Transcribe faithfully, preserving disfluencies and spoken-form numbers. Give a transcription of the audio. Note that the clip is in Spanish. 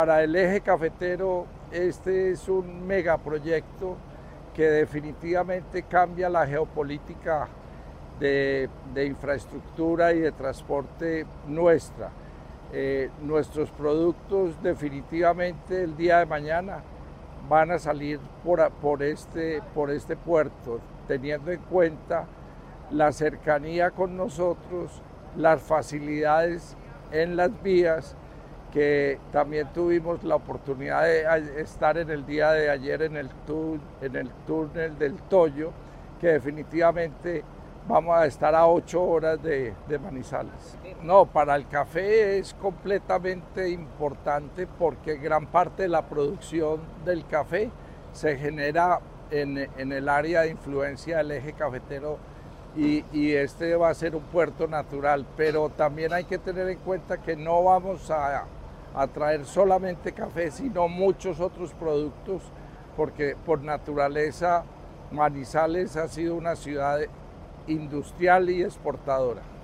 Para el eje cafetero, este es un megaproyecto que definitivamente cambia la geopolítica de, de infraestructura y de transporte nuestra. Eh, nuestros productos definitivamente el día de mañana van a salir por, por, este, por este puerto, teniendo en cuenta la cercanía con nosotros, las facilidades en las vías, que también tuvimos la oportunidad de estar en el día de ayer en el, en el túnel del Toyo, que definitivamente vamos a estar a ocho horas de, de Manizales. No, para el café es completamente importante porque gran parte de la producción del café se genera en, en el área de influencia del eje cafetero y, y este va a ser un puerto natural, pero también hay que tener en cuenta que no vamos a a traer solamente café, sino muchos otros productos, porque por naturaleza Manizales ha sido una ciudad industrial y exportadora.